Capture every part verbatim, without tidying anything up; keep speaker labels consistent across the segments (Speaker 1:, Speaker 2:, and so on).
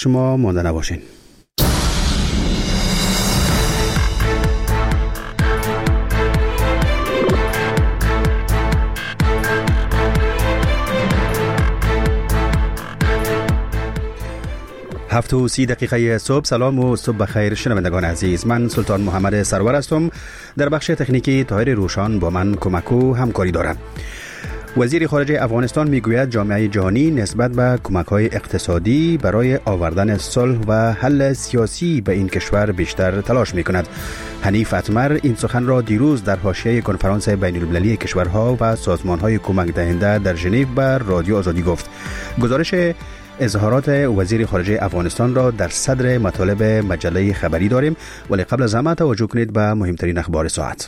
Speaker 1: شما مانده نباشین. هفت و سی دقیقه صبح. سلام و صبح بخیر شنوندگان عزیز. من سلطان محمد سرور هستم. در بخش تکنیکی طاهر روشان با من کمک و همکاری دارم. وزیر خارجه افغانستان میگوید جامعه جهانی نسبت به کمک‌های اقتصادی برای آوردن صلح و حل سیاسی به این کشور بیشتر تلاش می‌کند. حنیف اتمر این سخن را دیروز در حاشیه کنفرانس بین‌المللی کشورها و سازمان‌های کمک دهنده در ژنو به رادیو آزادی گفت. گزارش اظهارات وزیر خارجه افغانستان را در صدر مطالب مجله خبری داریم، ولی قبل از همه توجه کنید به مهمترین اخبار ساعت.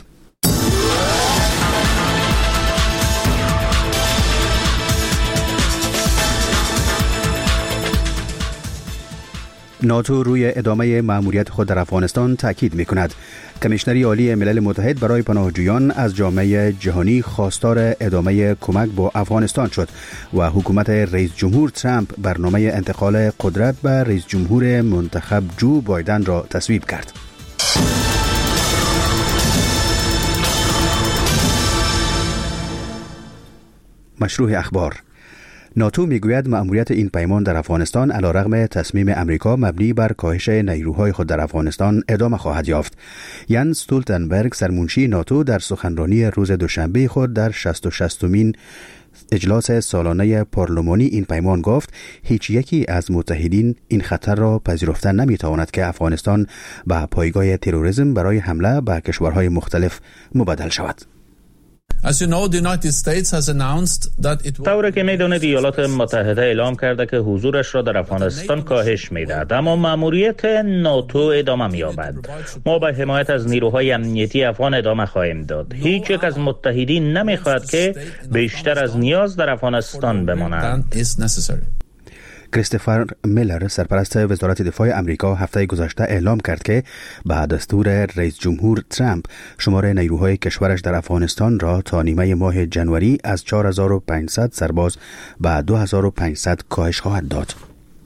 Speaker 1: ناتو روی ادامه مأموریت خود در افغانستان تاکید می‌کند. کمیشنری عالی ملل متحد برای پناهجویان از جامعه جهانی خواستار ادامه کمک با افغانستان شد و حکومت رئیس جمهور ترامپ برنامه انتقال قدرت به رئیس جمهور منتخب جو بایدن را تصویب کرد. مشروع اخبار. ناتو میگوید مأموریت این پیمان در افغانستان علیرغم تصمیم امریکا مبنی بر کاهش نیروهای خود در افغانستان ادامه خواهد یافت. ینس استولتنبرگ سرمنشی ناتو در سخنرانی روز دوشنبه خود در شصت و ششمین اجلاس سالانه پارلمانی این پیمان گفت هیچ یکی از متحدین این خطر را پذیرفته نمیتواند که افغانستان به پایگاه تروریسم برای حمله به کشورهای مختلف مبدل شود.
Speaker 2: As you know, the United States has announced that it will...
Speaker 3: طوری که میدونید ایالات متحده اعلام کرده که حضورش را در افغانستان کاهش میدهد، اما مأموریت ناتو ادامه می‌یابد. ما به حمایت از نیروهای امنیتی افغان ادامه خواهیم داد. هیچ یک از متحدین نمیخواهد که بیشتر از نیاز در افغانستان بمانند.
Speaker 1: کریستوفر میلر سرپرست وزارت دفاع امریکا هفته گذشته اعلام کرد که به دستور رئیس جمهور ترامپ شمار نیروهای کشورش در افغانستان را تا نیمه ماه جنوری از چهار هزار و پانصد سرباز به دو هزار و پانصد کاهش خواهد داد.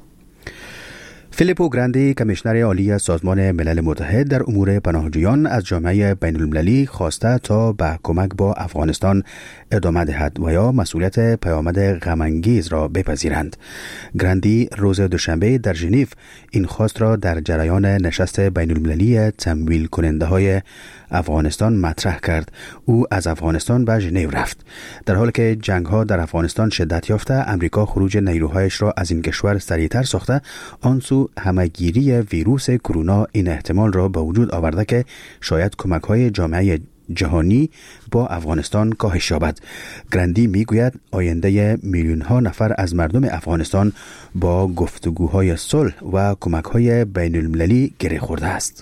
Speaker 1: فیلیپو گراندی کمیشنر عالی سازمان ملل متحد در امور پناهجویان از جامعه بین‌المللی خواسته تا به کمک با افغانستان ادامه دهد و یا مسئولیت پیامد غم‌انگیز را بپذیرند. گراندی روز دوشنبه در ژنو این خواست را در جریان نشست بین‌المللی تمویل کننده های افغانستان مطرح کرد. او از افغانستان به ژنو رفت. در حالی که جنگ ها در افغانستان شدت یافته، امریکا خروج نیروهایش را از این کشور سریعتر ساخته. آن سو همه‌گیری ویروس کرونا این احتمال را به وجود آورده که شاید کمک های جامعه جهانی با افغانستان کاهش یابد. گراندی میگوید آینده میلیون ها نفر از مردم افغانستان با گفتگوهای صلح و کمک های بین المللی گره خورده است.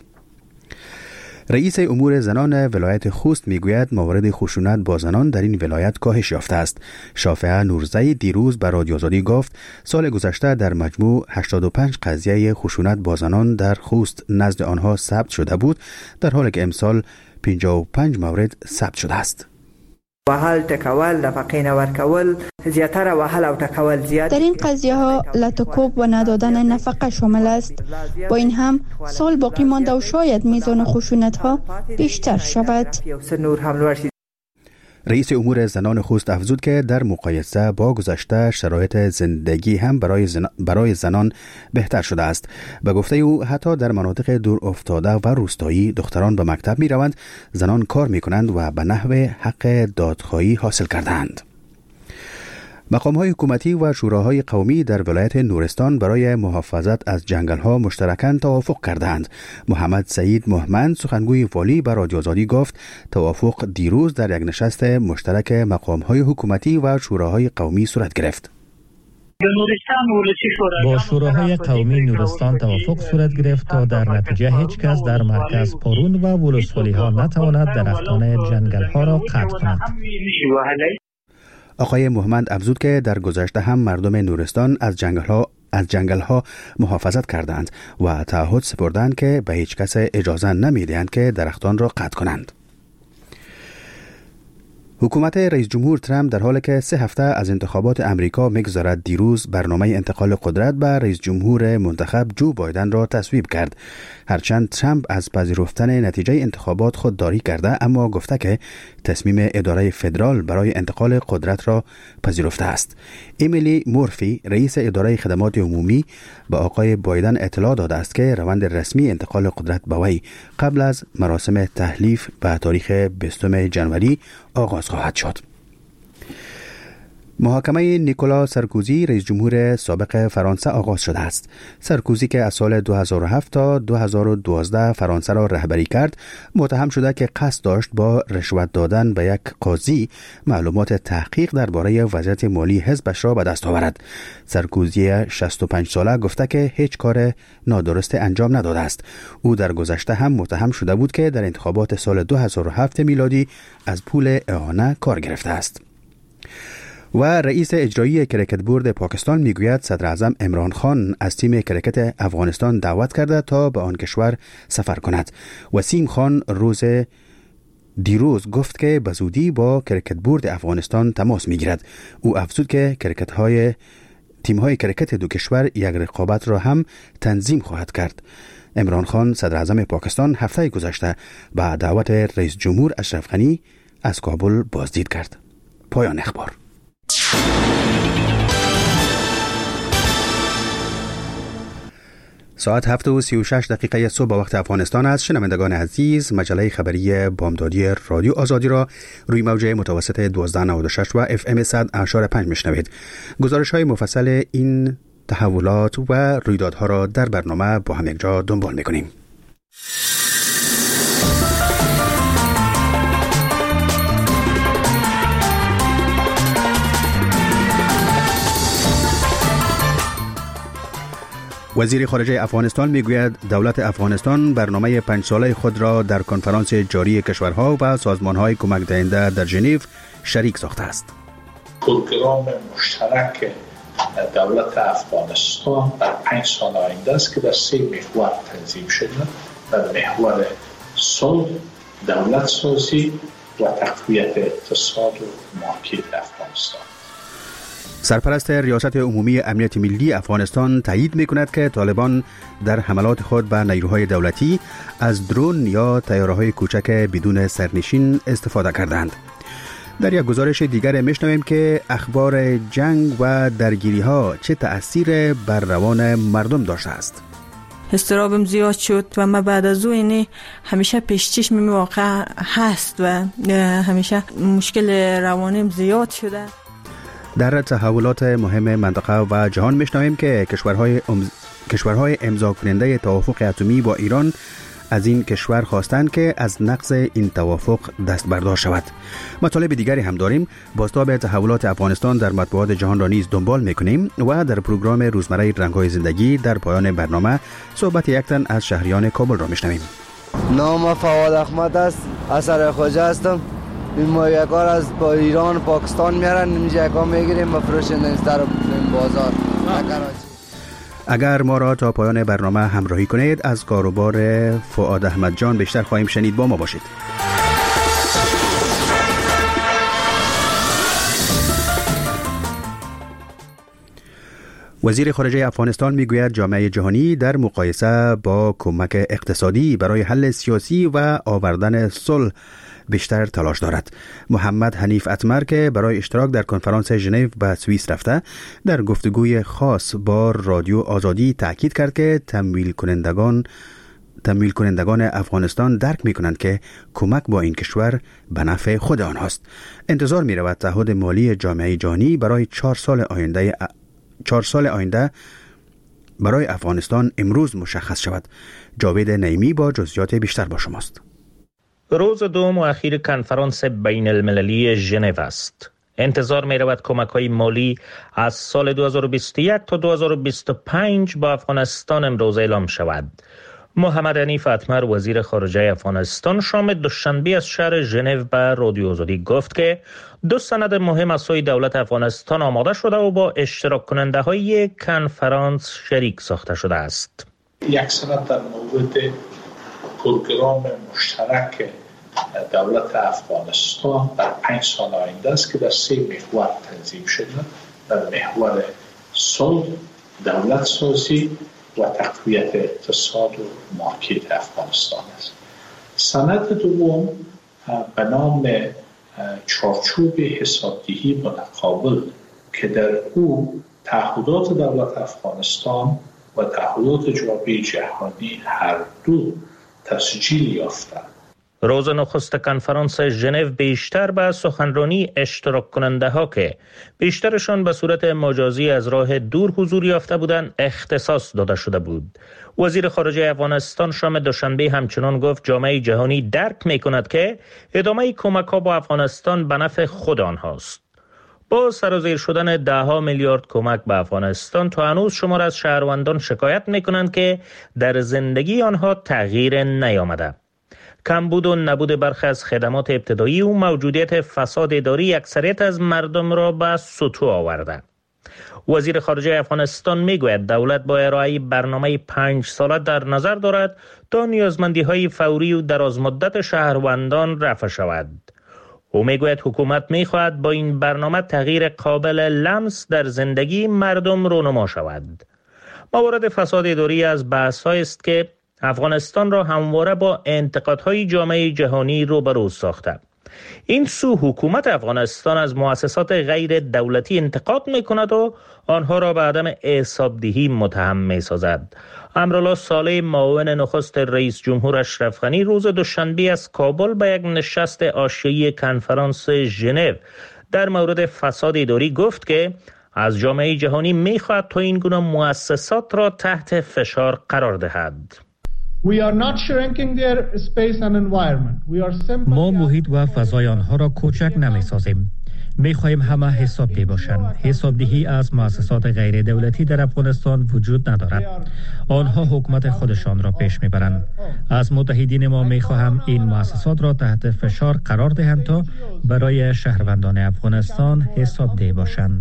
Speaker 1: رئیس امور زنان ولایت خوست میگوید موارد خشونت با زنان در این ولایت کاهش یافته است. شافعه نورزی دیروز به رادیو آزادی گفت سال گذشته در مجموع هشتاد و پنج قضیه خشونت با زنان در خوست نزد آنها ثبت شده بود، در حالی که امسال پنجاه و پنج مورد ثبت شده است.
Speaker 4: وهل تکول نفقه نورکول زیاتر وهل او تکول زیاد.
Speaker 5: در این قضیه ها لطکوب و ندادن نفقه شامل است. با این هم سال باقی مانده و شاید میزان خشونت ها بیشتر شود.
Speaker 1: رئیس امور زنان خوست افزود که در مقایسه با گذشته شرایط زندگی هم برای, زن... برای زنان بهتر شده است. به گفته او حتی در مناطق دور افتاده و روستایی دختران به مکتب می روند، زنان کار می کنند و به نحو حق دادخواهی حاصل کردند. مقام‌های حکومتی و شوراهای قومی در ولایت نورستان برای محافظت از جنگل‌ها مشترکاً توافق کردند. محمد سعید محمد سخنگوی والی به رادیو آزادی گفت توافق دیروز در یک نشست مشترک مقام‌های حکومتی و شوراهای قومی صورت گرفت.
Speaker 6: با شوراهای قومی نورستان توافق صورت گرفت تا در نتیجه هیچ کس در مرکز پارون و ولسوالی ها نتواند درختان جنگل‌ها را قطع کند.
Speaker 1: آقای محمد افزود که در گذشته هم مردم نورستان از جنگل‌ها از جنگل‌ها محافظت کردند و تعهد سپردند که به هیچ کس اجازه نمی‌دهند که درختان را قطع کنند. حکومت رئیس جمهور ترامپ در حالی که سه هفته از انتخابات امریکا می‌گذرد دیروز برنامه انتقال قدرت به رئیس جمهور منتخب جو بایدن را تصویب کرد. هرچند ترامپ از پذیرفتن نتیجه انتخابات خودداری کرده، اما گفته که تصمیم اداره فدرال برای انتقال قدرت را پذیرفته است. امیلی مورفی رئیس اداره خدمات عمومی به آقای بایدن اطلاع داده است که روند رسمی انتقال قدرت به وی قبل از مراسم تحلیف به تاریخ بیستم ژانویه آغاز خواهد شد. محاکمه نیکولا سارکوزی رئیس جمهور سابق فرانسه آغاز شده است. سارکوزی که از سال دو هزار و هفت تا دو هزار و دوازده فرانسه را رهبری کرد، متهم شده که قصد داشت با رشوت دادن به یک قاضی معلومات تحقیق درباره وضعیت مالی حزبش را به دست آورد. سارکوزی شصت و پنج ساله گفته که هیچ کار نادرست انجام نداده است. او در گذشته هم متهم شده بود که در انتخابات سال دو هزار و هفت میلادی از پول اعانه کار گرفته است. و رئیس اجرایی کرکت بورد پاکستان میگوید صدر اعظم عمران خان از تیم کرکت افغانستان دعوت کرده تا به آن کشور سفر کند. وسیم خان روز دیروز گفت که به زودی با کرکت بورد افغانستان تماس میگیرد. او افزود که کرکت های تیم های کرکت دو کشور یک رقابت را هم تنظیم خواهد کرد. عمران خان صدر اعظم پاکستان هفته گذشته با دعوت رئیس جمهور اشرف غنی از کابل بازدید کرد. پایان اخبار. ساعت هفت و سی و شش دقیقه صبح وقت افغانستان است. شنوندگان عزیز، مجله خبری بامدادی رادیو آزادی را روی موج متوسط دوازده نود و شش و اف ام صد اشار پنج میشنوید. گزارش های مفصل این تحولات و رویدادها را در برنامه با هم یک جا دنبال میکنیم. وزیر خارجه افغانستان میگوید دولت افغانستان برنامه پنج ساله خود را در کنفرانس جاری کشورها و سازمانهای کمک دهنده در ژنو شریک ساخته است.
Speaker 7: پروگرام مشترک دولت افغانستان در پنج سال آینده است که در سه محور تنظیم شده. در محور صلح، دولت سازی و تقویت اقتصاد و مارکت افغانستان.
Speaker 1: سرپرست ریاست عمومی امنیت ملی افغانستان تایید می‌کند که طالبان در حملات خود به نیروهای دولتی از درون یا طیاره‌های کوچک بدون سرنشین استفاده کردند. در یک گزارش دیگر می‌شنویم که اخبار جنگ و درگیری‌ها چه تأثیر بر روان مردم داشته است.
Speaker 8: استرابم زیاد شد و من بعد از اون همیشه پیش چشم واقع هست و همیشه مشکل روانیم زیاد شده.
Speaker 1: در تحولات مهم منطقه و جهان میشنویم که کشورهای امز... کشورهای امضا کننده توافق اتمی با ایران از این کشور خواستند که از نقض این توافق دست بردار شود. مطالب دیگری هم داریم. بازتاب تحولات افغانستان در مطبوعات جهان را نیز دنبال میکنیم و در پروگرام روزمره رنگ‌های زندگی در پایان برنامه صحبت یک تن از شهریان کابل را میشنویم.
Speaker 9: نام فواد احمد است، اثر خواجه هستم. این ما یک کار از با ایران پاکستان میارن، اینجا یکا میگیریم و فروشنده این در بازار کراچی.
Speaker 1: اگر ما را تا پایان برنامه همراهی کنید از کاروبار فواد احمد جان بیشتر خواهیم شنید. با ما باشید. وزیر خارجه افغانستان میگوید جامعه جهانی در مقایسه با کمک اقتصادی برای حل سیاسی و آوردن صلح بیشتر تلاش دارد. محمد حنیف اتمر که برای اشتراک در کنفرانس ژنو به سوئیس رفته، در گفتگوی خاص با رادیو آزادی تاکید کرد که تمویل کنندگان تمویل کنندگان افغانستان درک می کنند که کمک با این کشور به نفع خود آنهاست. انتظار می رود تعهد مالی جامعه جهانی برای چهار سال آینده چهار سال آینده برای افغانستان امروز مشخص شود. جاوید نعیمی با جزئیات بیشتر با شماست.
Speaker 3: روز دوم و اخیر کنفرانس بین المللی ژنو است. انتظار می رود کمک های مالی از سال دو هزار و بیست و یک تا دو هزار و بیست و پنج با افغانستان امروز اعلام شود. محمد حنیف اتمر وزیر خارجه افغانستان شام دوشنبه از شهر ژنو به رادیو آزادی گفت که دو سند مهم از سوی دولت افغانستان آماده شده و با اشتراک کننده های کنفرانس شریک ساخته شده است.
Speaker 7: یک سند در مورد پروگرام مشترک دولت افغانستان در پنج سال آینده است که در سه محور تنظیم شده. در محور صلح، دولت سازی و تقویت اقتصاد و مارکت افغانستان است. سند دوم به نام چارچوب حسابدهی متقابل که در او تعهدات دولت افغانستان و تعهدات جامعه جهانی هر دو تسجیل یافتند.
Speaker 3: روز نخست کنفرانس ژنو بیشتر به سخنرانی اشتراک کننده ها که بیشترشان به صورت مجازی از راه دور حضور یافته بودند اختصاص داده شده بود. وزیر خارجه افغانستان شام دوشنبه همچنان گفت جامعه جهانی درک می کند که ادامه کمک ها با افغانستان به نفع خود آنهاست. با سرازیر شدن ده ها میلیارد کمک به افغانستان تا هنوز شمار از شهروندان شکایت می کنند که در زندگی آنها تغییر نیامده. کمبود و نبود برخی از خدمات ابتدایی و موجودیت فساد اداری اکثریت از مردم را به سطوح آورده. وزیر خارجه افغانستان میگوید دولت با ارائه برنامه پنج ساله در نظر دارد تا نیازمندی های فوری و درازمدت شهروندان رفع شود. او میگوید حکومت میخواهد با این برنامه تغییر قابل لمس در زندگی مردم رونما شود. موارد فساد اداری از بحث‌هایی است که افغانستان را همواره با انتقادهای جامعه جهانی روبرو ساخته. این سو حکومت افغانستان از مؤسسات غیر دولتی انتقاد میکند و آنها را به عدم حسابدهی متهم میسازد. امرالله صالح معاون نخست رئیس جمهور اشرف غنی روز دوشنبه از کابل به یک نشست حاشیه‌ای کنفرانس ژنو در مورد فساد اداری گفت که از جامعه جهانی میخواهد تا این گونه مؤسسات را تحت فشار قرار دهد.
Speaker 6: ما محیط و فضای آنها را کوچک نمی سازیم. می خواهیم همه حسابدهی باشند. حسابدهی از مؤسسات غیر دولتی در افغانستان وجود ندارد. آنها حکومت خودشان را پیش می برند. از متحدین ما می خواهم این مؤسسات را تحت فشار قرار دهند تا برای شهروندان افغانستان حسابدهی باشند.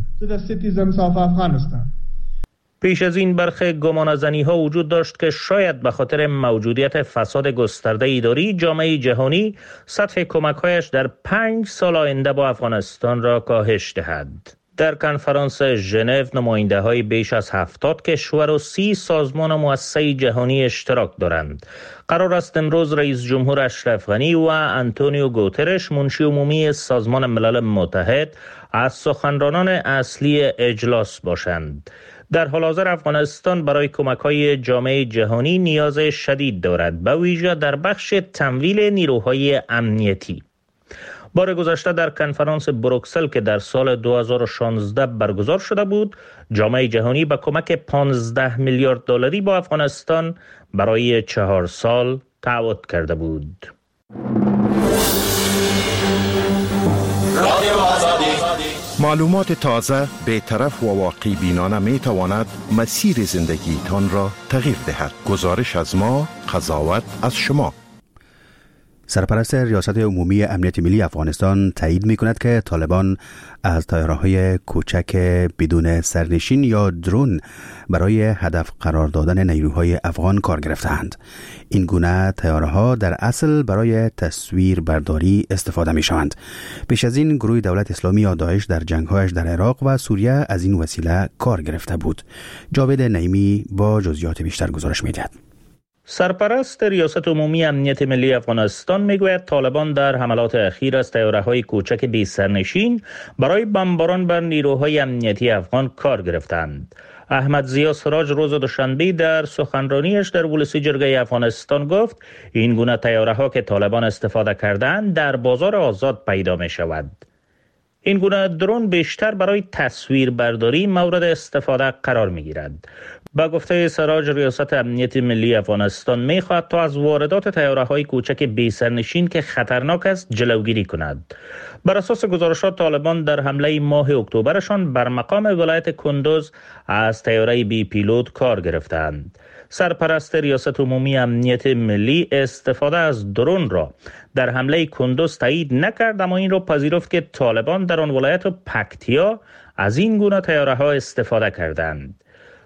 Speaker 3: پیش از این برخی گمانه‌زنی ها وجود داشت که شاید به خاطر موجودیت فساد گسترده اداری جامعه جهانی سطح کمک‌هایش در پنج سال آینده با افغانستان را کاهش دهد. در کنفرانس ژنو نماینده‌های بیش از هفتاد کشور و سی سازمان و مؤسسه جهانی اشتراک دارند. قرار است امروز رئیس جمهور اشرف غنی و آنتونیو گوترش منشی عمومی سازمان ملل متحد از سخنرانان اصلی اجلاس باشند. در حال حاضر افغانستان برای کمک‌های جامعه جهانی نیاز شدید دارد، به ویژه در بخش تمویل نیروهای امنیتی. بار گذشته در کنفرانس بروکسل که در سال دو هزار و شانزده برگزار شده بود، جامعه جهانی به کمک پانزده میلیارد دلاری با افغانستان برای چهار سال تعهد کرده بود.
Speaker 10: معلومات تازه، بی‌طرف و واقعی بینانه می تواند مسیر زندگی تان را تغییر دهد. گزارش از ما، قضاوت از شما.
Speaker 1: سرپرست ریاست عمومی امنیت ملی افغانستان تایید می کند که طالبان از طیاره‌های کوچک بدون سرنشین یا درون برای هدف قرار دادن نیروهای افغان کار گرفتند. این گونه طیاره‌ها در اصل برای تصویر برداری استفاده می شوند. پیش از این گروه دولت اسلامی یا داعش در جنگ‌هایش در عراق و سوریه از این وسیله کار گرفته بود. جاوید نعیمی با جزئیات بیشتر گزارش می دهد.
Speaker 3: سرپرست ریاست عمومی امنیت ملی افغانستان میگوید طالبان در حملات اخیر از طیاره‌های کوچک بی سرنشین برای بمباران بر نیروهای امنیتی افغان کار گرفتند. احمد ضیا سراج روز دوشنبه در سخنرانیش در ولسی جرگه افغانستان گفت این گونه طیاره‌ها که طالبان استفاده کردند در بازار آزاد پیدا می شود. این گونه درون بیشتر برای تصویر برداری مورد استفاده قرار می گیرد. با گفته سراج ریاست امنیت ملی افغانستان می خواهد تا از واردات طیاره‌های کوچک بی سرنشین که خطرناک است جلوگیری کند. بر اساس گزارشات طالبان در حمله ماه اکتبرشان بر مقام ولایت کندوز از طیاره بی پیلوت کار گرفتند. سرپرست ریاست عمومی امنیت ملی استفاده از درون را در حمله کندوز تایید نکرد، اما این را پذیرفت که طالبان در آن ولایت پکتیا از این گونه طیاره‌ها استفاده کردند.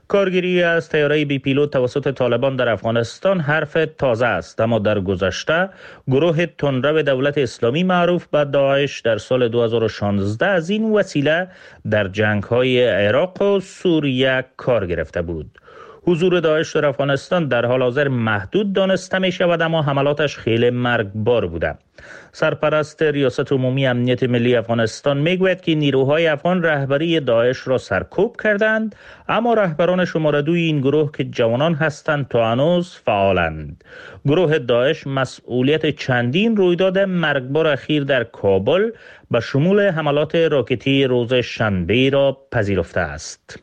Speaker 3: کارگیری از طیاره بی پیلوت توسط طالبان در افغانستان حرف تازه است، اما در گذشته گروه تندرو دولت اسلامی معروف به داعش در سال دو هزار و شانزده از این وسیله در جنگ‌های عراق و سوریه کار گرفته بود. حضور داعش در افغانستان در حال حاضر محدود دانسته می شود، اما حملاتش خیلی مرگبار بوده. سرپرست ریاست عمومی امنیت ملی افغانستان می گوید که نیروهای افغان رهبری داعش را سرکوب کردند، اما رهبران شماره دوی این گروه که جوانان هستند تا هنوز فعالند. گروه داعش مسئولیت چندین رویداد مرگبار اخیر در کابل به شمول حملات راکتی روز شنبه را پذیرفته است.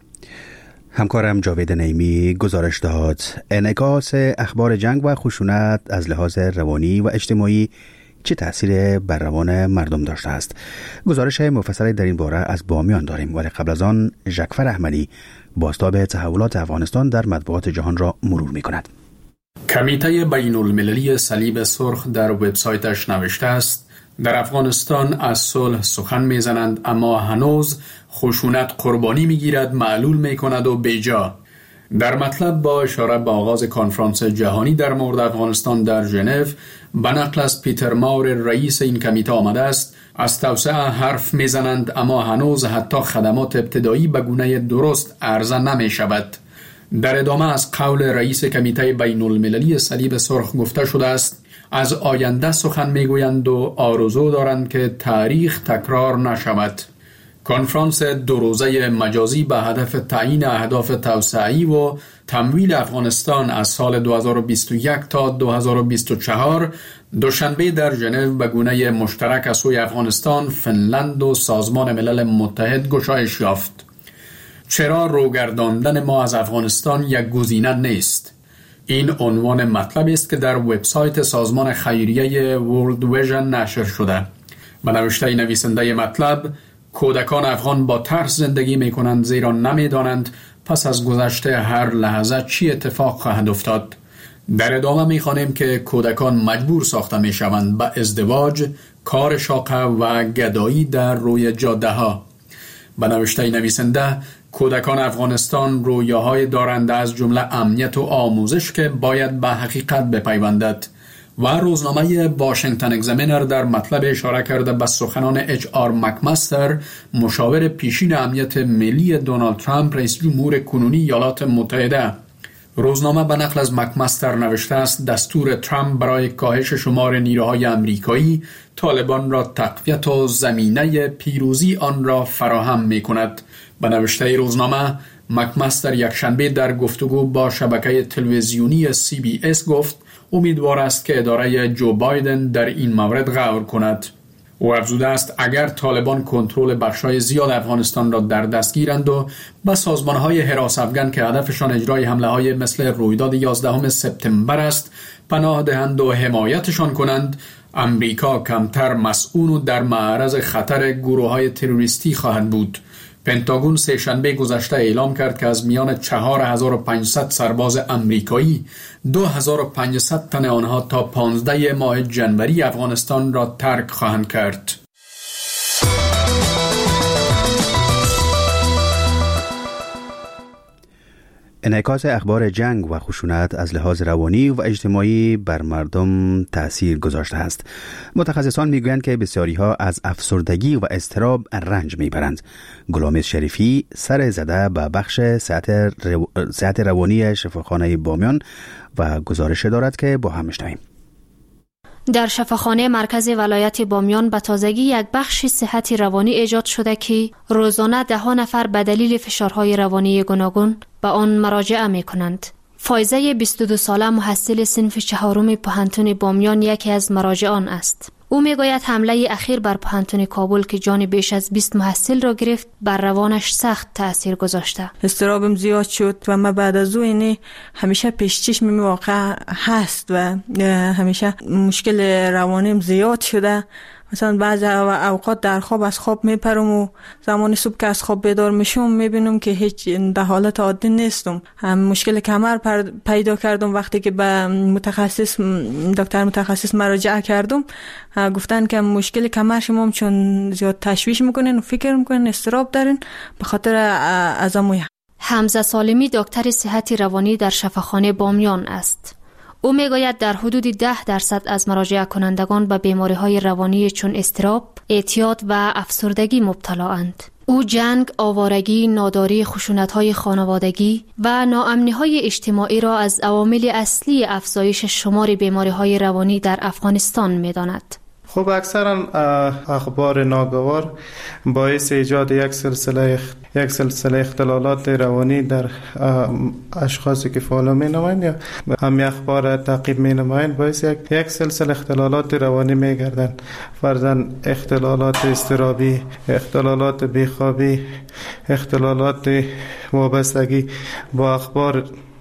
Speaker 1: همکارم جاوید نعیمی گزارش داد. انعکاس اخبار جنگ و خشونت از لحاظ روانی و اجتماعی چه تأثیر بر روان مردم داشته است؟ گزارش مفصلی در این باره از بامیان داریم، ولی قبل از آن ژکفر احمدی بازتاب تحولات افغانستان در مطبوعات جهان را مرور می کند.
Speaker 11: کمیته بین المللی صلیب سرخ در وبسایتش نوشته است در افغانستان از صلح سخن میزنند، اما هنوز خشونت قربانی میگیرد، معلول میکند و بیجا. در مطلب با اشاره به آغاز کنفرانس جهانی در مورد افغانستان در ژنو به نقل از پیتر ماور رئیس این کمیته آمده است از توسعه حرف میزنند، اما هنوز حتی خدمات ابتدایی به گونه درست عرضه نمی شود. در ادامه از قول رئیس کمیته بین المللی صلیب سرخ گفته شده است از آینده سخن میگویند و آرزو دارند که تاریخ تکرار نشود. کنفرانس دو روزه مجازی به هدف تعیین اهداف توسعه‌ای و تمویل افغانستان از سال دو هزار و بیست و یک تا دو هزار و بیست و چهار دوشنبه در ژنو به گونه مشترک از سوی افغانستان، فنلند و سازمان ملل متحد گشایش یافت. چرا روگرداندن ما از افغانستان یک گزینه نیست؟ این عنوان مطلب است که در وبسایت سازمان خیریه ورلد ویژن نشر شده. به نوشته نویسنده مطلب، کودکان افغان با ترس زندگی می کنند زیرا نمی دانند پس از گذشته هر لحظه چی اتفاق خواهد افتاد. در ادامه می خوانیم که کودکان مجبور ساخته می شوند به ازدواج، کار شاقه و گدایی در روی جاده ها. به نوشته نویسنده، کودکان افغانستان رویاهای دارند از جمله امنیت و آموزش که باید به حقیقت بپیوندد. و روزنامه واشنگتن اگزامینر در مطلب اشاره کرده به سخنان اچ آر مکمستر، مشاور پیشین امنیت ملی دونالد ترامپ رئیس جمهور کنونی ایالات متحده. روزنامه به نقل از مکمستر نوشته است دستور ترامپ برای کاهش شمار نیروهای امریکایی طالبان را تقویت و زمینه پیروزی آن را فراهم می کند. به نوشته روزنامه، مکمستر یک شنبه در گفتگو با شبکه تلویزیونی سی بی اس گفت امیدوار است که اداره جو بایدن در این مورد غور کند. او افزوده است اگر طالبان کنترل بخشای زیاد افغانستان را در دست گیرند و به سازمانهای حراس افغان که هدفشان اجرای حمله های مثل رویداد یازدهم سپتامبر است پناه دهند و حمایتشان کنند، امریکا کمتر مسئول و در معرض خطر گروه‌های تروریستی خواهد بود. پنتاگون سه شنبه گذشته اعلام کرد که از میان چهار هزار و پانصد سرباز امریکایی دو هزار و پانصد تن آنها تا پانزده ماه جنوری افغانستان را ترک خواهند کرد.
Speaker 1: انعکاس اخبار جنگ و خشونت از لحاظ روانی و اجتماعی بر مردم تأثیر گذاشته است. متخصصان میگویند که بسیاری‌ها از افسردگی و اضطراب رنج میبرند. گلامز شریفی سر زده به بخش صحت, رو... صحت روانی شفاخانه بامیان و گزارش دارد که با هم میشنویم.
Speaker 12: در شفاخانه مرکز ولایت بامیان به تازگی یک بخش صحت روانی ایجاد شده که روزانه ده ها نفر به دلیل فشارهای روانی گوناگون به آن مراجعه می کنند. فایزه بیست و دو ساله محصل صنف چهارم پوهنتون بامیان یکی از مراجعان است. او میگوید حمله اخیر بر پوهنتون کابل که جان بیش از بیست محصل را گرفت بر روانش سخت تأثیر گذاشته.
Speaker 8: اضطرابم زیاد شد و من بعد از اون همیشه پیش چشم واقع هست و همیشه مشکل روانیم زیاد شده. مثلا بعضی اوقات در خواب از خواب میپرم و زمان صبح که از خواب بیدار میشم میبینم که هیچ در حالت عادی نیستم. هم مشکل کمر پیدا کردم. وقتی که به متخصص دکتر متخصص مراجعه کردم گفتن که مشکل کمر شما چون زیاد تشویش میکنین و فکر میکنین اضطراب دارین به خاطر از امویه.
Speaker 12: حمزه سالمی دکتر صحت روانی در شفاخانه بامیان است. او میگوید در حدود ده درصد از مراجعه کنندگان به بیماری‌های روانی چون اضطراب، اعتیاد و افسردگی مبتلااند. او جنگ، آوارگی، ناداری، خشونت‌های خانوادگی و ناامنی‌های اجتماعی را از عوامل اصلی افزایش شمار بیماری‌های روانی در افغانستان می‌داند.
Speaker 13: خب اکثرا اخبار ناگوار باعث ایجاد یک سلسله یک سلسله اختلالات روانی در اشخاصی که فالو می نمایند یا هم اخبار تعقیب می نمایند باعث یک, یک سلسله اختلالات روانی می گردند. فرضاً اختلالات اضطرابی، اختلالات بیخوابی، اختلالات وابستگی با اخبار.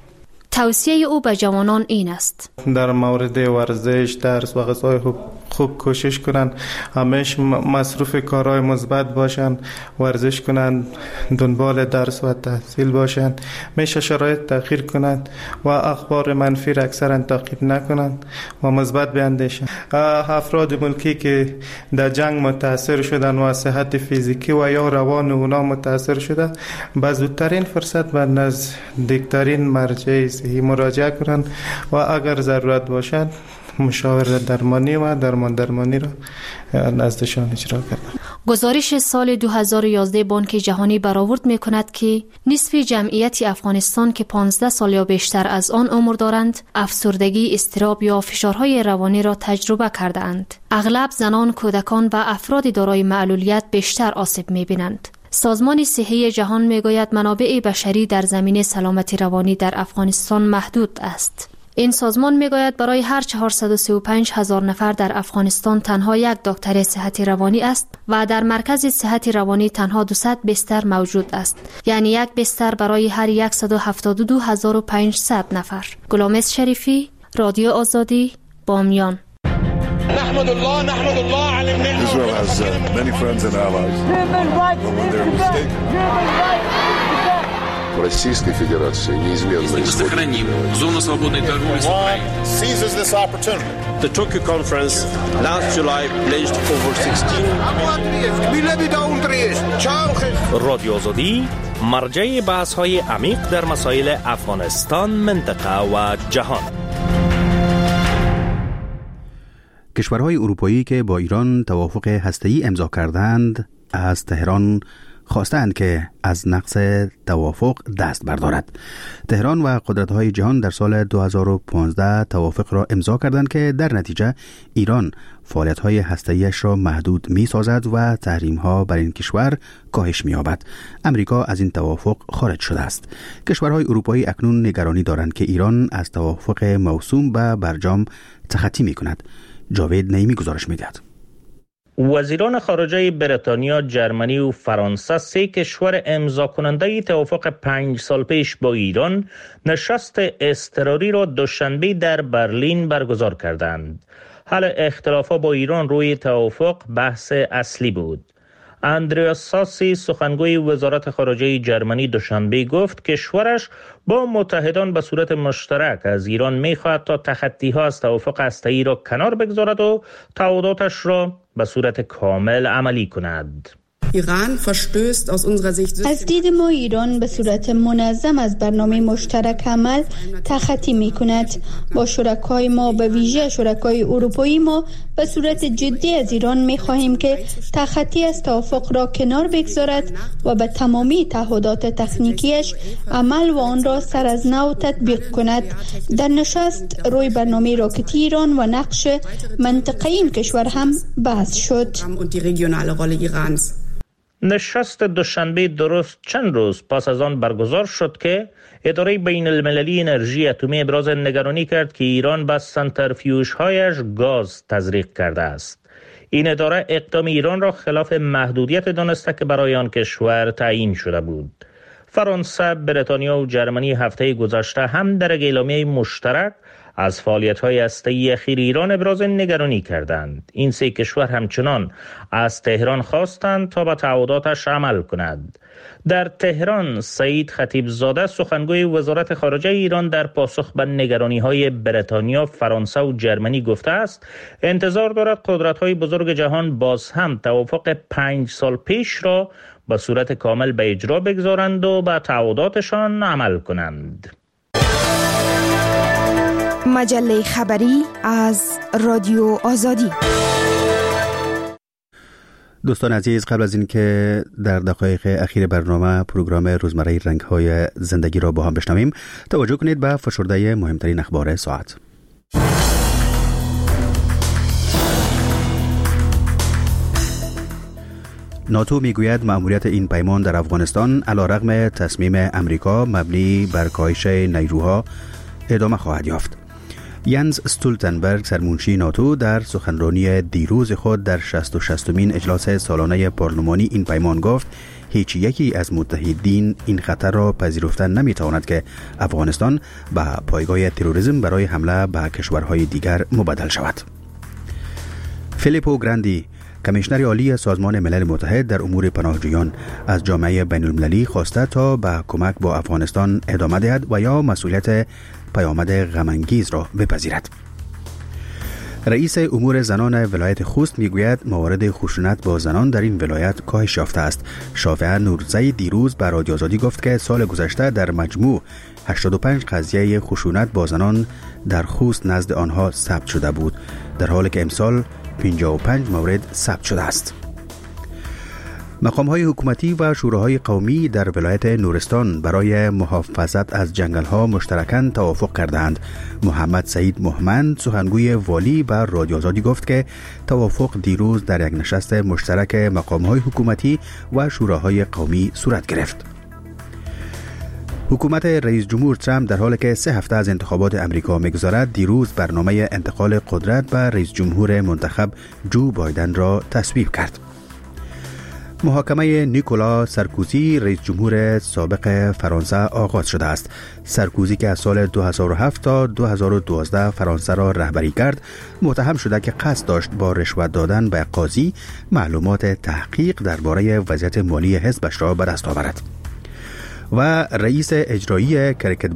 Speaker 12: توصیه او به جوانان این است:
Speaker 13: در مورد ورزش، درس و غذای خوب, خوب کوشش کنند، همیشه مصروف کارهای مثبت باشند، ورزش کنند، دنبال درس و تحصیل باشند، میشه شرایط تغییر کنند و اخبار منفی را اکثرا تعقیب نکنند و مثبت بیاندیشند. افراد ملکی که در جنگ متاثر شدند و صحت فیزیکی و یا روان اونا متاثر شده، به زودترین فرصت به نزدیکترین مرجع مراجعه کنند و اگر ضرورت باشد مشاوره درمانی و درمان درمانی را نزدشان اجرا کردند.
Speaker 12: گزارش سال دو هزار و یازده بانک جهانی برآورد می‌کند که نصف جمعیت افغانستان که پانزده سال یا بیشتر از آن عمر دارند، افسردگی، اضطراب یا فشارهای روانی را تجربه کرده‌اند. اغلب زنان، کودکان و افراد دارای معلولیت بیشتر آسیب می‌بینند. سازمان صحی جهان میگوید منابع بشری در زمینه سلامتی روانی در افغانستان محدود است. این سازمان میگوید برای هر چهارصد و سی و پنج هزار نفر در افغانستان تنها یک دکتر صحت روانی است و در مرکز صحت روانی تنها دویست بستر موجود است، یعنی یک بستر برای هر صد و هفتاد و دو هزار و پانصد نفر. غلامس شریفی، رادیو آزادی، بامیان.
Speaker 14: نحمد الله نحمد الله على النعمة. Israel has uh, many friends and allies. But when they're mistaken. Российской Федерации неизменно
Speaker 15: сохраним зону свободной торговли с Украиной.
Speaker 14: Seizes this opportunity.
Speaker 16: The Tokyo conference last July pledged over sixteen.
Speaker 17: رادیو آزادی مرجع بحث‌های عمیق در مسائل افغانستان، منطقه و جهان.
Speaker 1: کشورهای اروپایی که با ایران توافق هسته‌ای امضا کردند از تهران خواستند که از نقض توافق دست بردارد. تهران و قدرت‌های جهان در سال دو هزار و پانزده توافق را امضا کردند که در نتیجه ایران فعالیت‌های هسته‌ایش را محدود می‌سازد و تحریم‌ها بر این کشور کاهش می‌یابد. امریکا از این توافق خارج شده است. کشورهای اروپایی اکنون نگرانی دارند که ایران از توافق موسوم به برجام تخطی می‌کند. جاوید نعیمی گزارش می‌دهد.
Speaker 3: وزیران خارجه بریتانیا، جرمنی و فرانسه، سه کشور امضا کننده توافق پنج سال پیش با ایران، نشست اضطراری را دوشنبه در برلین برگزار کردند. حل اختلافات با ایران روی توافق بحث اصلی بود. اندریاس ساسی، سخنگوی وزارت خارجه جرمنی، دوشنبه گفت کشورش با متحدان به صورت مشترک از ایران می‌خواهد تا تخطی‌ها از توافق هسته‌ای را کنار بگذارد و تعهداتش را به صورت کامل عملی کند.
Speaker 5: از دید ما ایران به صورت منظم از برنامه مشترک عمل تخطی می کند. با شرکای ما به ویژه شرکای اروپایی ما به صورت جدی از ایران می خواهیم که تخطی از توافق را کنار بگذارد و به تمامی تعهدات تکنیکیش عمل و آن را سر از نو تطبیق کند. در نشست روی برنامه راکتی ایران و نقش منطقه این کشور هم بحث شد.
Speaker 3: نشست دوشنبه درست چند روز پس از آن برگزار شد که اداره بین المللی انرژی اتمی ابراز نگرانی کرد که ایران به سنترفیوژهایش گاز تزریق کرده است. این اداره اقدام ایران را خلاف محدودیت دانسته که برای آن کشور تعیین شده بود. فرانسه، بریتانیا و جرمنی هفته گذشته هم در اعلامیه مشترک از فعالیت‌های هسته‌ای اخیر ایران ابراز نگرانی کردند. این سه کشور همچنان از تهران خواستند تا به تعهداتش عمل کند. در تهران سعید خطیبزاده سخنگوی وزارت خارجه ایران در پاسخ به نگرانی‌های بریتانیا، فرانسه و جرمنی گفته است انتظار دارد قدرت‌های بزرگ جهان باز هم توافق پنج سال پیش را به صورت کامل به اجرا بگذارند و به تعهداتشان عمل کنند.
Speaker 18: مجله خبری از رادیو آزادی.
Speaker 1: دوستان عزیز، قبل از این که در دقایق اخیر برنامه پروگرام روزمره رنگ‌های زندگی را با هم بشنویم، توجه کنید به فشرده مهمترین اخبار ساعت. ناتو میگوید مأموریت این پیمان در افغانستان علیرغم تصمیم امریکا مبنی بر کاهش نیروها ادامه خواهد یافت. ینز استولتنبرگ سرمنشی ناتو در سخنرانی دیروز خود در شصت و ششمین اجلاس سالانه پارلمانی این پیمان گفت هیچ یکی از متحدین این خطر را پذیرفتن نمیتواند که افغانستان به پایگاه تروریسم برای حمله به کشورهای دیگر مبدل شود. فیلیپو گراندی کمیشنر عالی سازمان ملل متحد در امور پناهجویان از جامعه بین المللی خواسته تا به کمک با افغانستان ادامه دهد و یا مسئولیت پیامد غم‌انگیز را بپذیرد. رئیس امور زنان ولایت خوست میگوید موارد خشونت با زنان در این ولایت کاهش یافته است. شافعه نورزی دیروز به رادیو آزادی گفت که سال گذشته در مجموع هشتاد و پنج قضیه خشونت با زنان در خوست نزد آنها ثبت شده بود، در حالی که امسال پنجاه و پنج مورد ثبت شده است. مقام‌های حکومتی و شوراهای قومی در ولایت نورستان برای محافظت از جنگل‌ها مشترکاً توافق کردند. محمد سعید محمد سخنگوی والی به رادیو آزادی گفت که توافق دیروز در یک نشست مشترک مقام‌های حکومتی و شوراهای قومی صورت گرفت. حکومت رئیس جمهور ترامپ در حالی که سه هفته از انتخابات امریکا می‌گذرد دیروز برنامه انتقال قدرت به رئیس جمهور منتخب جو بایدن را تصویب کرد. محاکمه نیکولا سارکوزی رئیس جمهور سابق فرانسه آغاز شده است. سارکوزی که از سال دو هزار و هفت تا دو هزار و دوازده فرانسه را رهبری کرد، متهم شده که قصد داشت با رشوت دادن به قاضی معلومات تحقیق درباره وضعیت مالی حزبش را به دست آورد. و رئیس اجرایی کرکت